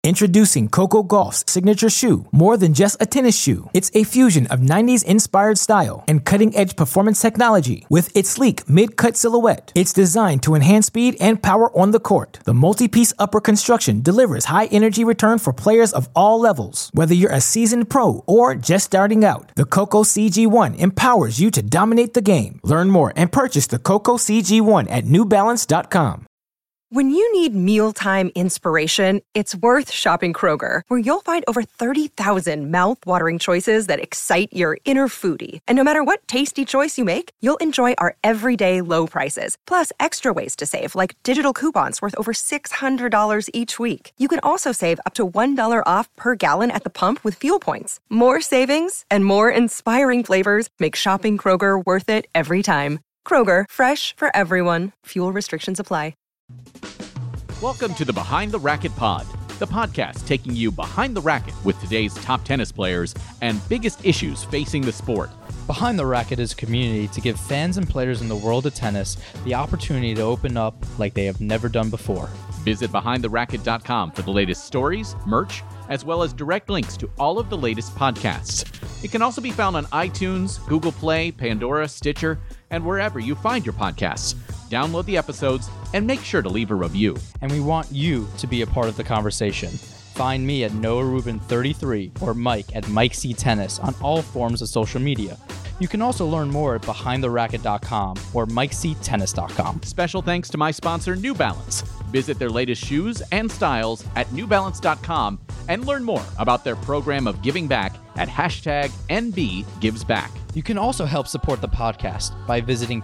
Introducing Coco Gauff's signature shoe, more than just a tennis shoe. It's a fusion of 90s-inspired style and cutting-edge performance technology. With its sleek mid-cut silhouette, it's designed to enhance speed and power on the court. The multi-piece upper construction delivers high-energy return for players of all levels. Whether you're a seasoned pro or just starting out, the Coco CG1 empowers you to dominate the game. Learn more and purchase the Coco CG1 at NewBalance.com. When you need mealtime inspiration, it's worth shopping Kroger, where you'll find over 30,000 mouth-watering choices that excite your inner foodie. And no matter what tasty choice you make, you'll enjoy our everyday low prices, plus extra ways to save, like digital coupons worth over $600 each week. You can also save up to $1 off per gallon at the pump with fuel points. More savings and more inspiring flavors make shopping Kroger worth it every time. Kroger, fresh for everyone. Fuel restrictions apply. Welcome to the Behind the Racket Pod, the podcast taking you behind the racket with today's top tennis players and biggest issues facing the sport. Behind the Racket is a community to give fans and players in the world of tennis the opportunity to open up like they have never done before. Visit BehindTheRacket.com for the latest stories, merch, as well as direct links to all of the latest podcasts. It can also be found on iTunes, Google Play, Pandora, Stitcher, and wherever you find your podcasts. Download the episodes and make sure to leave a review. And we want you to be a part of the conversation. Find me at Noah Rubin 33 or Mike at Mike C Tennis on all forms of social media. You can also learn more at BehindTheRacket.com or MikeCTennis.com. Special thanks to my sponsor, New Balance. Visit their latest shoes and styles at NewBalance.com and learn more about their program of giving back at #NBGivesBack. You can also help support the podcast by visiting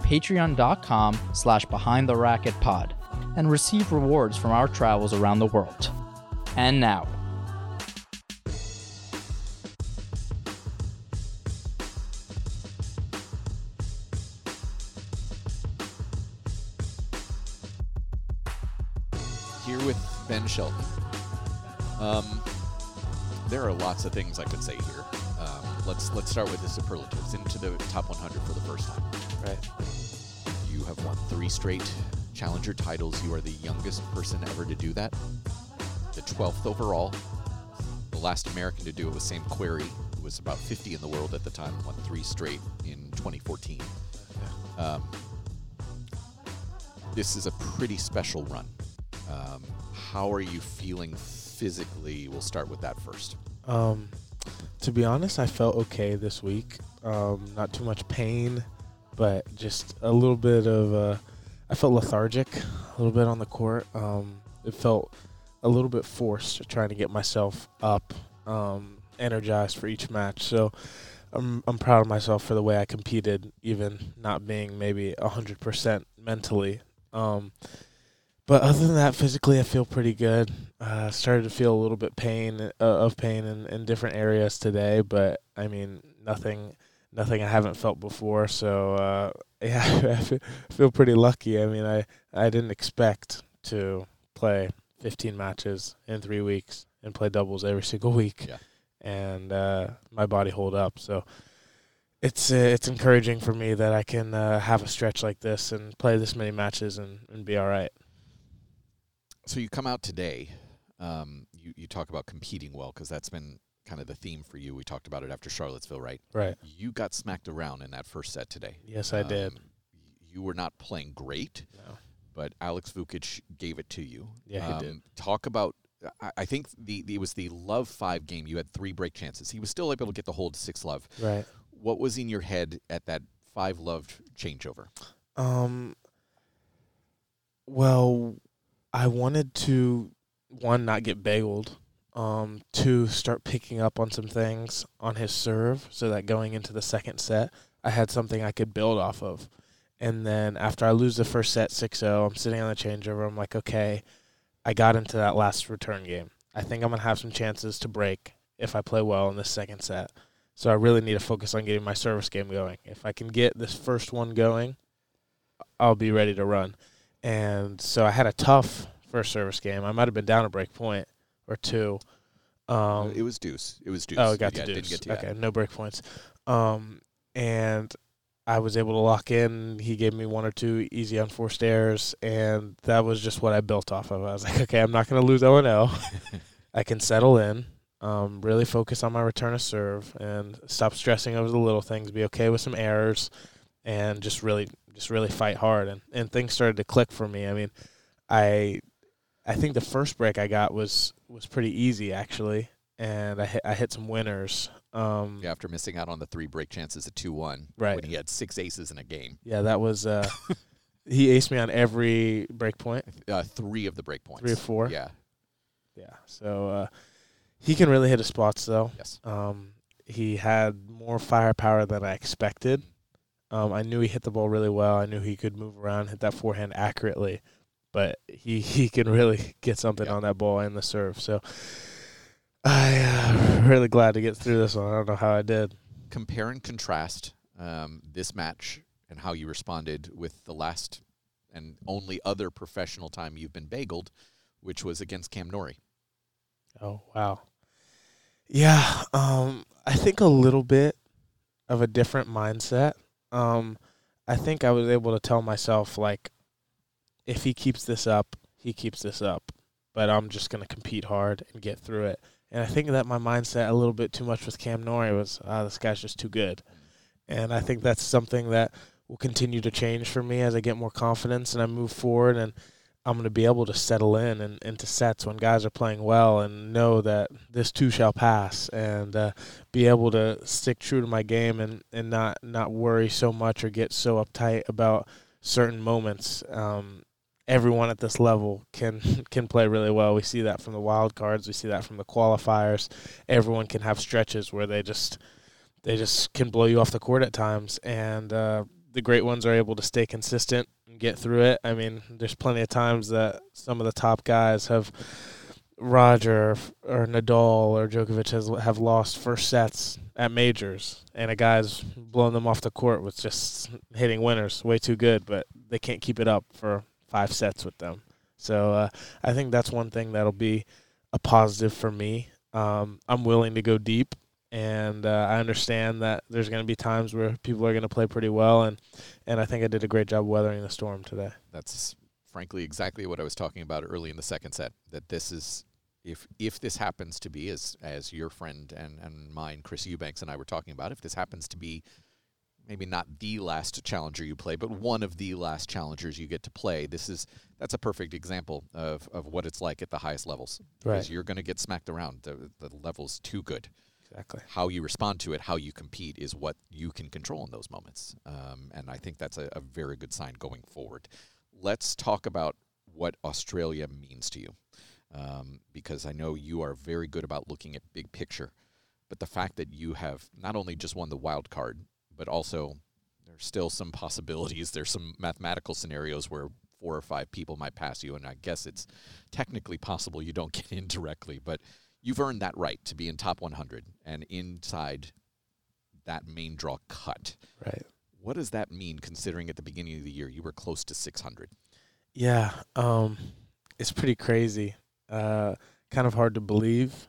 patreon.com/BehindTheRacketPod and receive rewards from our travels around the world. And now, here with Ben Shelton. There are lots of things I could say here. Let's start with the superlatives. Into the top 100 for the first time. Right. You have won 3 straight challenger titles. You are the youngest person ever to do that. The 12th overall. The last American to do it was Sam Querrey, who was about 50 in the world at the time, won 3 straight in 2014. This is a pretty special run. How are you feeling physically? We'll start with that first. To be honest, I felt okay this week. Not too much pain, but just a little bit of, I felt lethargic a little bit on the court. It felt a little bit forced trying to get myself up, energized for each match. So I'm proud of myself for the way I competed, even not being maybe 100% mentally. But other than that, physically, I feel pretty good. Started to feel a little bit pain in different areas today, but I mean nothing I haven't felt before. So yeah, I feel pretty lucky. I mean, I didn't expect to play 15 matches in 3 weeks and play doubles every single week, and my body hold up. So it's encouraging for me that I can have a stretch like this and play this many matches and be all right. So you come out today, you talk about competing well, because that's been kind of the theme for you. We talked about it after Charlottesville, right? Right. You got smacked around in that first set today. Yes, I did. You were not playing great, but Alex Vukic gave it to you. Yeah, he did. Talk about, I think it was the Love 5 game. You had 3 break chances. He was still able to get the hold 6-love. Right. What was in your head at that 5-love changeover? Well, I wanted to, 1, not get bageled, 2, start picking up on some things on his serve so that going into the second set, I had something I could build off of. And then after I lose the first set 6-0, I'm sitting on the changeover. I'm like, okay, I got into that last return game. I think I'm going to have some chances to break if I play well in this second set. So I really need to focus on getting my service game going. If I can get this first one going, I'll be ready to run. And so I had a tough first service game. I might have been down a break point or 2. It was deuce. Oh, it got to deuce. Didn't get to okay, no break points. And I was able to lock in. He gave me 1 or 2 easy unforced errors, and that was just what I built off of. I was like, okay, I'm not going to lose 0-0. I can settle in, really focus on my return of serve, and stop stressing over the little things. Be okay with some errors, and just really fight hard. And things started to click for me. I mean, I think the first break I got was pretty easy actually, and I hit some winners. After missing out on the 3 break chances at 2-1, right, when he had 6 aces in a game. Yeah, that was. He aced me on every break point. 3 of the break points. 3 or 4. Yeah. So he can really hit his spots though. Yes. He had more firepower than I expected. I knew he hit the ball really well. I knew he could move around, hit that forehand accurately, but he can really get something on that ball and the serve. So I'm really glad to get through this one. I don't know how I did. Compare and contrast this match and how you responded with the last and only other professional time you've been bageled, which was against Cam Norrie. Oh, wow. Yeah, I think a little bit of a different mindset. I think I was able to tell myself, like, if he keeps this up, he keeps this up. But I'm just going to compete hard and get through it. And I think that my mindset a little bit too much with Cam Norrie was, this guy's just too good. And I think that's something that will continue to change for me as I get more confidence and I move forward. And I'm going to be able to settle in and into sets when guys are playing well and know that this too shall pass, and be able to stick true to my game and not worry so much or get so uptight about certain moments. Everyone at this level can play really well. We see that from the wild cards. We see that from the qualifiers. Everyone can have stretches where they just can blow you off the court at times, and the great ones are able to stay consistent and get through it. I mean, there's plenty of times that some of the top guys Roger or Nadal or Djokovic have lost first sets at majors, and a guy's blown them off the court with just hitting winners, way too good, but they can't keep it up for 5 sets with them. So I think that's one thing that'll be a positive for me. I'm willing to go deep, and I understand that there's going to be times where people are going to play pretty well, and I think I did a great job weathering the storm today. That's frankly exactly what I was talking about early in the second set, that this is, if this happens to be, as your friend and mine, Chris Eubanks, and I were talking about, if this happens to be maybe not the last challenger you play, but one of the last challengers you get to play, that's a perfect example of what it's like at the highest levels. Right. Because you're going to get smacked around. The level's too good. Exactly. How you respond to it, how you compete is what you can control in those moments. And I think that's a very good sign going forward. Let's talk about what Australia means to you. Because I know you are very good about looking at big picture. But the fact that you have not only just won the wild card, but also there's still some possibilities. There's some mathematical scenarios where 4 or 5 people might pass you, and I guess it's technically possible you don't get in directly, but you've earned that right to be in top 100 and inside that main draw cut. Right. What does that mean, considering at the beginning of the year you were close to 600? Yeah, it's pretty crazy. Kind of hard to believe.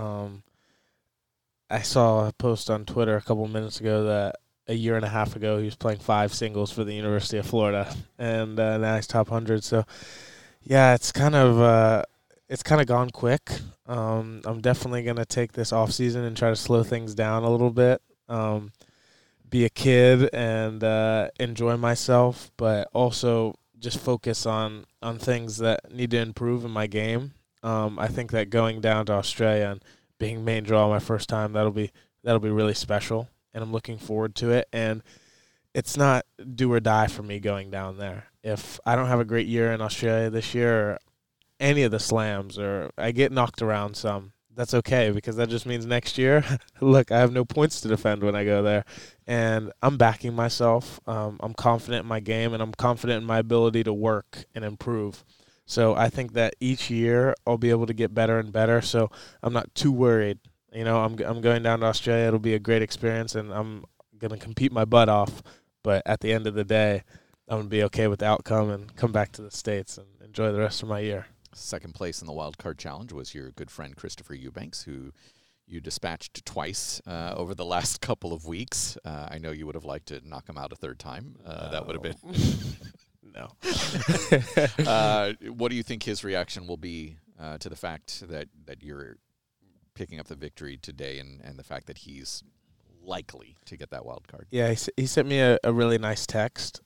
I saw a post on Twitter a couple minutes ago that a year and a half ago he was playing 5 singles for the University of Florida, and now he's top 100. So, yeah, it's kind of gone quick. I'm definitely going to take this off season and try to slow things down a little bit, be a kid and enjoy myself, but also just focus on things that need to improve in my game. I think that going down to Australia and being main draw my first time, that'll be really special, and I'm looking forward to it. And it's not do or die for me going down there. If I don't have a great year in Australia this year, or any of the slams, or I get knocked around some, that's okay, because that just means next year, look, I have no points to defend when I go there. And I'm backing myself. I'm confident in my game, and I'm confident in my ability to work and improve. So I think that each year I'll be able to get better and better, so I'm not too worried. You know, I'm going down to Australia. It'll be a great experience, and I'm going to compete my butt off. But at the end of the day, I'm going to be okay with the outcome and come back to the States and enjoy the rest of my year. Second place in the Wild Card Challenge was your good friend Christopher Eubanks, who you dispatched twice over the last couple of weeks. I know you would have liked to knock him out a third time. That would have been... No. What do you think his reaction will be to the fact that you're picking up the victory today, and the fact that he's likely to get that wild card? Yeah, he sent me a really nice text,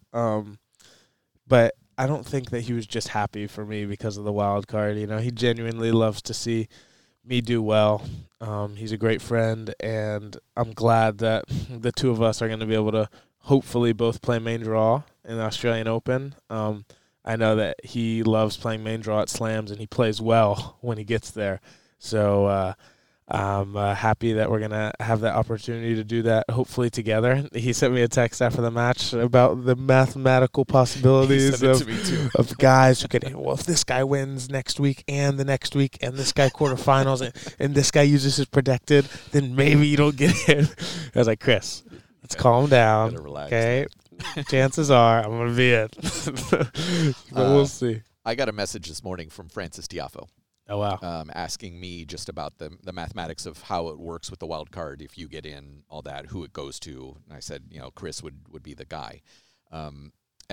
but I don't think that he was just happy for me because of the wild card. You know, he genuinely loves to see me do well. He's a great friend, and I'm glad that the two of us are going to be able to hopefully both play main draw in the Australian Open. I know that he loves playing main draw at Slams, and he plays well when he gets there. So I'm happy that we're going to have that opportunity to do that, hopefully together. He sent me a text after the match about the mathematical possibilities of guys who could, well, if this guy wins next week and the next week and this guy quarterfinals and this guy uses his protected, then maybe you don't get in. I was like, Chris, let's calm down. Relax, okay? Chances are I'm going to be in. But we'll see. I got a message this morning from Francis Tiafoe. Oh, wow. Asking me just about the mathematics of how it works with the wild card, if you get in, all that, who it goes to. And I said, Chris would be the guy. And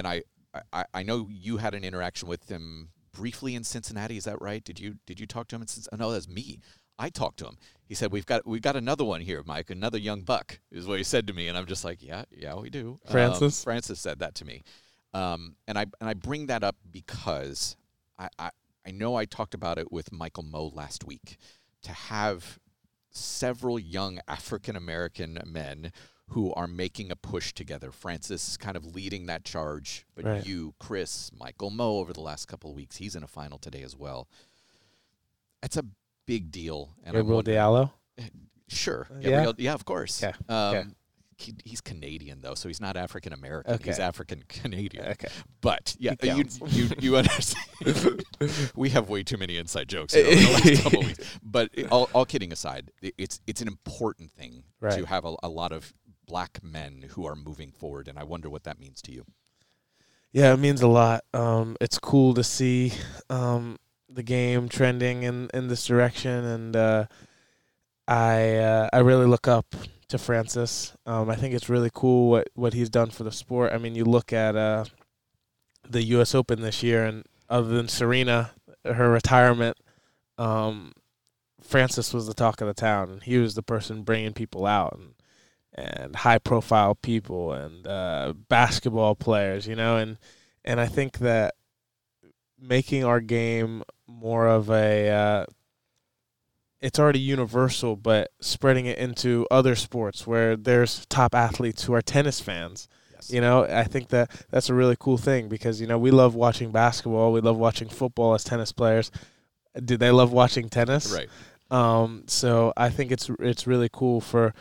I know you had an interaction with him briefly in Cincinnati. Is that right? Did you talk to him in Cincinnati? No, that's me. I talked to him. He said, we've got another one here, Mike, another young buck, is what he said to me. And I'm just like, yeah, we do. Francis said that to me. And I bring that up because I know I talked about it with Michael Moe last week, to have several young African-American men who are making a push together. Francis kind of leading that charge, but right. You, Chris, Michael Moe over the last couple of weeks, he's in a final today as well. It's a big deal. And Gabriel Diallo? Sure. Yeah? Yeah, of course. Yeah. He's Canadian, though, so he's not African-American. Okay. He's African-Canadian. Okay. But, yeah, you understand. We have way too many inside jokes over the last couple of weeks. But all kidding aside, it's an important thing to have a lot of black men who are moving forward, and I wonder what that means to you. Yeah, it means a lot. It's cool to see the game trending in this direction, and I really look up to Francis. I think it's really cool what he's done for the sport. I mean, you look at the U.S. Open this year, and other than Serena, her retirement, Francis was the talk of the town, and he was the person bringing people out, and high-profile people, and basketball players, and I think that making our game more of a it's already universal, but spreading it into other sports where there's top athletes who are tennis fans. Yes. I think that's a really cool thing because, we love watching basketball. We love watching football as tennis players. Do they love watching tennis? Right. So I think it's really cool for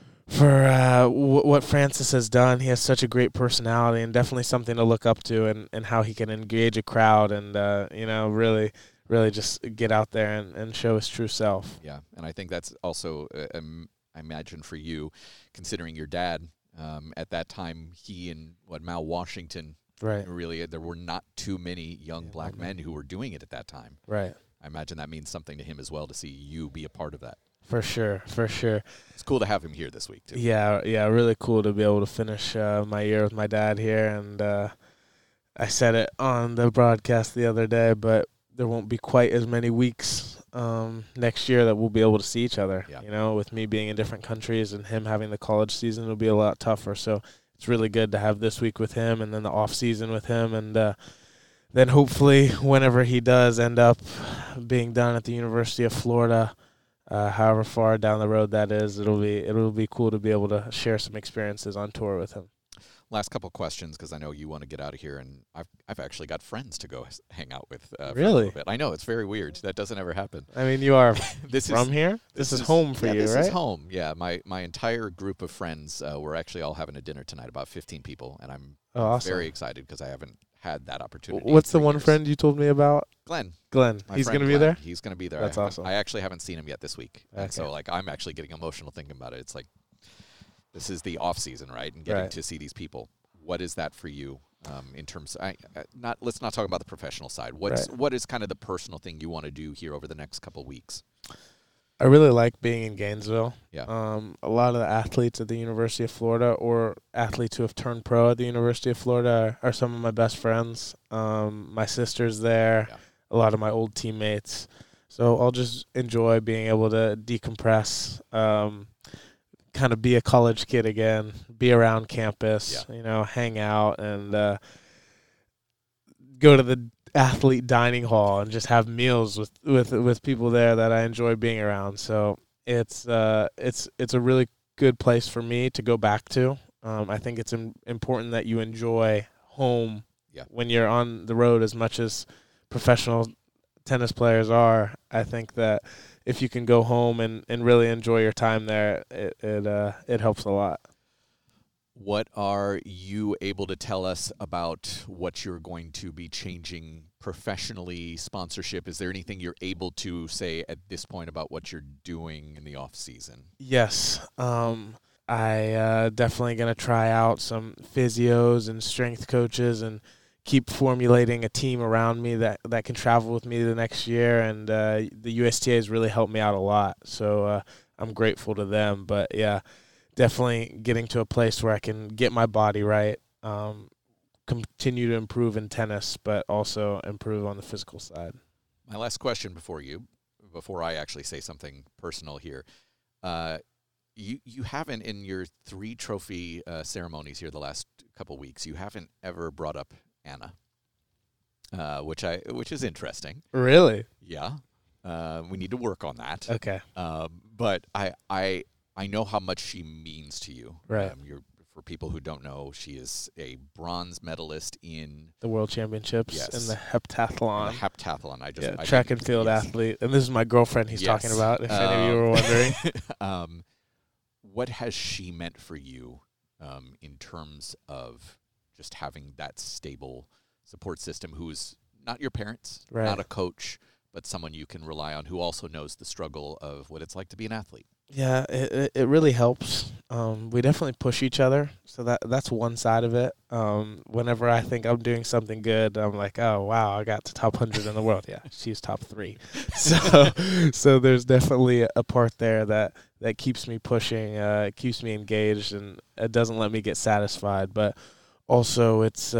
what Francis has done. He has such a great personality and definitely something to look up to, and how he can engage a crowd and, really just get out there and show his true self. Yeah, and I think that's also, I imagine for you, considering your dad, at that time, he and Mal Washington, right? Really, there were not too many young black men who were doing it at that time. Right. I imagine that means something to him as well to see you be a part of that. For sure. It's cool to have him here this week, too. Yeah, really cool to be able to finish my year with my dad here. And I said it on the broadcast the other day, but there won't be quite as many weeks next year that we'll be able to see each other. Yeah. With me being in different countries and him having the college season, it'll be a lot tougher. So it's really good to have this week with him and then the off season with him. And then hopefully whenever he does end up being done at the University of Florida, however far down the road that is, it'll be cool to be able to share some experiences on tour with him. Last couple questions, because I know you want to get out of here, and I've actually got friends to go hang out with. Really? For a little bit. I know, it's very weird. That doesn't ever happen. I mean, you are from here? This is home for you, right? This is home, yeah. My entire group of friends, we're actually all having a dinner tonight, about 15 people, and I'm awesome. Very excited because I haven't had that opportunity. What's the one friend you told me about? Glenn. He's going to be there? He's going to be there. That's awesome. I actually haven't seen him yet this week. Okay. And so, I'm actually getting emotional thinking about it. It's like, this is the off season, right? And getting to see these people. What is that for you in terms of, let's not talk about the professional side. What is kind of the personal thing you want to do here over the next couple of weeks? I really like being in Gainesville. Yeah. A lot of the athletes at the University of Florida or athletes who have turned pro at the University of Florida are some of my best friends. My sister's there. Yeah. A lot of my old teammates. So I'll just enjoy being able to decompress, kind of be a college kid again, be around campus, hang out and go to the athlete dining hall and just have meals with people there that I enjoy being around. So it's a really good place for me to go back to. I think it's important that you enjoy home when you're on the road as much as professional tennis players are. I think that if you can go home and really enjoy your time there, it helps a lot. What are you able to tell us about what you're going to be changing professionally, sponsorship? Is there anything you're able to say at this point about what you're doing in the off season? Yes. I definitely going to try out some physios and strength coaches and keep formulating a team around me that can travel with me the next year. And the USTA has really helped me out a lot. So I'm grateful to them. But, yeah, definitely getting to a place where I can get my body right, continue to improve in tennis, but also improve on the physical side. My last question before I actually say something personal here. You haven't, in your 3 trophy ceremonies here the last couple weeks, you haven't ever brought up Anna, which is interesting. Really? Yeah. We need to work on that. Okay. But I know how much she means to you. Right. For people who don't know, she is a bronze medalist in the World Championships in the heptathlon. Track and field athlete. And this is my girlfriend he's talking about, if any of you were wondering. What has she meant for you in terms of just having that stable support system who's not your parents, not a coach, but someone you can rely on who also knows the struggle of what it's like to be an athlete? Yeah, it really helps. We definitely push each other, so that's one side of it. Whenever I think I'm doing something good, I'm like, oh, wow, I got to top 100 in the world. Yeah, she's top 3. So there's definitely a part there that keeps me pushing, keeps me engaged, and it doesn't let me get satisfied. But also it's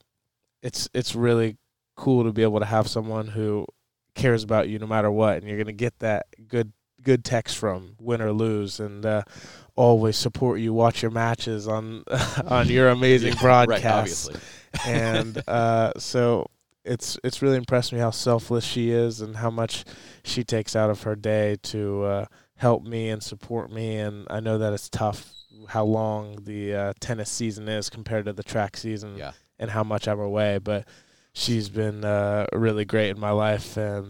really cool to be able to have someone who cares about you no matter what, and you're going to get that good text from, win or lose, and always support you, watch your matches on your amazing broadcasts. Right, obviously. And so it's really impressed me how selfless she is and how much she takes out of her day to help me and support me. And I know that it's tough how long the tennis season is compared to the track season and how much I'm away, but she's been really great in my life. And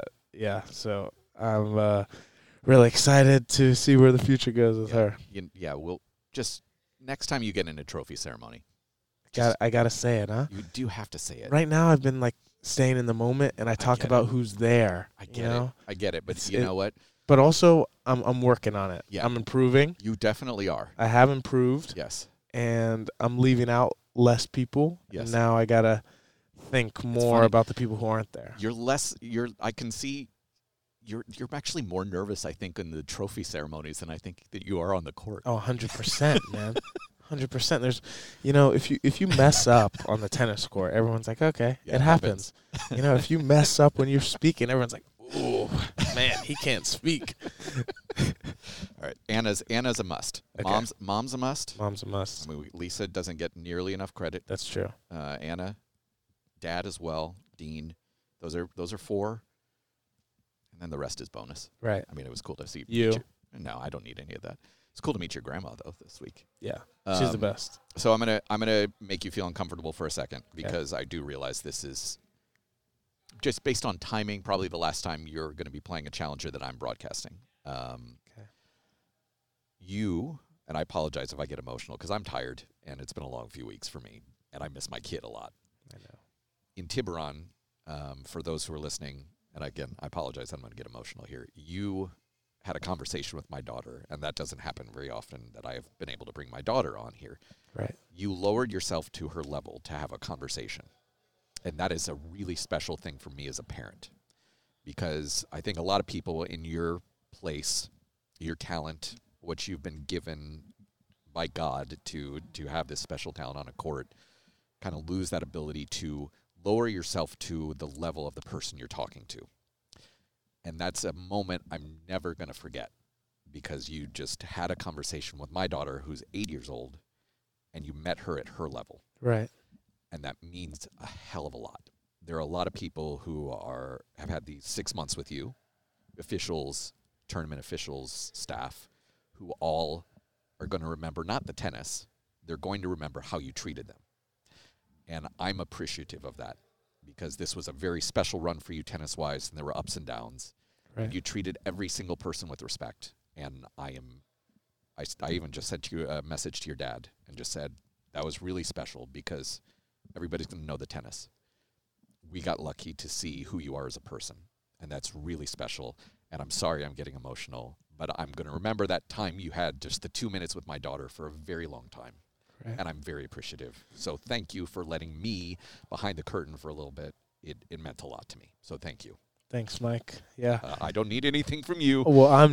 so I'm really excited to see where the future goes with her. We'll just next time you get in a trophy ceremony. I gotta say it, huh? You do have to say it. Right now, I've been like staying in the moment, and I talk about who's there. I get it, but you know what? But also, I'm working on it. Yeah. I'm improving. You definitely are. I have improved. Yes. And I'm leaving out less people. Yes. And now I gotta think more about the people who aren't there. I can see. You're actually more nervous, I think, in the trophy ceremonies than I think that you are on the court. Oh, 100%, man. 100%. There's, if you mess up on the tennis court, everyone's like, okay, it happens. If you mess up when you're speaking, everyone's like, ooh, man, he can't speak. All right, Anna's a must. Okay. Mom's a must. Mom's a must. I mean, Lisa doesn't get nearly enough credit. That's true. Anna, Dad as well, Dean. Those are 4. And then the rest is bonus. Right. I mean, it was cool to see you. No, I don't need any of that. It's cool to meet your grandma though this week. Yeah, she's the best. So I'm gonna make you feel uncomfortable for a second because I do realize this is just based on timing. Probably the last time you're going to be playing a challenger that I'm broadcasting. You and I apologize if I get emotional because I'm tired and it's been a long few weeks for me and I miss my kid a lot. I know. In Tiburon, for those who are listening. And again, I apologize, I'm going to get emotional here. You had a conversation with my daughter, and that doesn't happen very often that I have been able to bring my daughter on here. Right. You lowered yourself to her level to have a conversation. And that is a really special thing for me as a parent. Because I think a lot of people in your place, your talent, what you've been given by God to have this special talent on a court, kind of lose that ability to lower yourself to the level of the person you're talking to. And that's a moment I'm never going to forget, because you just had a conversation with my daughter, who's 8 years old, and you met her at her level. Right. And that means a hell of a lot. There are a lot of people who have had these 6 months with you, officials, tournament officials, staff, who all are going to remember not the tennis, they're going to remember how you treated them. And I'm appreciative of that, because this was a very special run for you tennis-wise, and there were ups and downs. Right. You treated every single person with respect. And I even just sent you a message to your dad and just said, that was really special, because everybody's going to know the tennis. We got lucky to see who you are as a person, and that's really special. And I'm sorry I'm getting emotional, but I'm going to remember that time you had, just the 2 minutes with my daughter, for a very long time. Right. And I'm very appreciative. So thank you for letting me behind the curtain for a little bit. It meant a lot to me. So thank you. Thanks, Mike. Yeah. I don't need anything from you. Well, I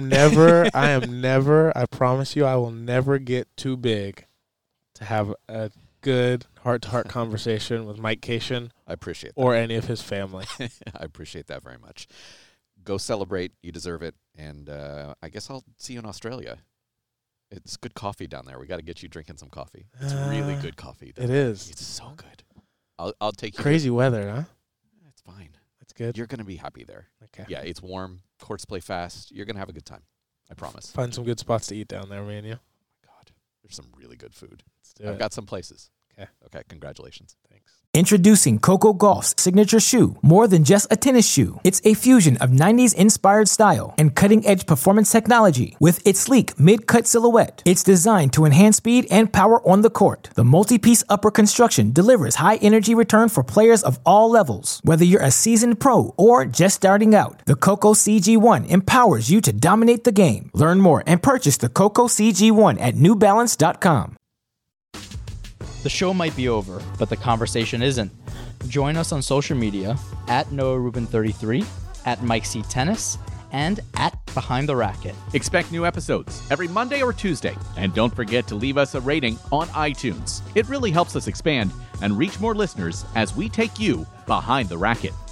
promise you, I will never get too big to have a good heart-to-heart conversation with Mike Cation. I appreciate that. Or any of his family. I appreciate that very much. Go celebrate. You deserve it. And I guess I'll see you in Australia. It's good coffee down there. We got to get you drinking some coffee. It's really good coffee. It is. It's so good. I'll take you. Crazy weather, huh? It's fine. That's good. You're going to be happy there. Okay. Yeah, it's warm. Courts play fast. You're going to have a good time. I promise. Find some good spots to eat down there, me and you. Oh my God. There's some really good food. Let's do it. I've got some places. Okay. Congratulations. Thanks. Introducing Coco Gauff's signature shoe. More than just a tennis shoe, it's a fusion of 90s inspired style and cutting edge performance technology. With its sleek mid-cut silhouette, it's designed to enhance speed and power on the court. The multi-piece upper construction delivers high energy return for players of all levels. Whether you're a seasoned pro or just starting out, the Coco CG1 empowers you to dominate the game. Learn more and purchase the Coco CG1 at newbalance.com. The show might be over, but the conversation isn't. Join us on social media at NoahRubin33, at Mike C. Tennis, and at Behind the Racket. Expect new episodes every Monday or Tuesday. And don't forget to leave us a rating on iTunes. It really helps us expand and reach more listeners as we take you behind the racket.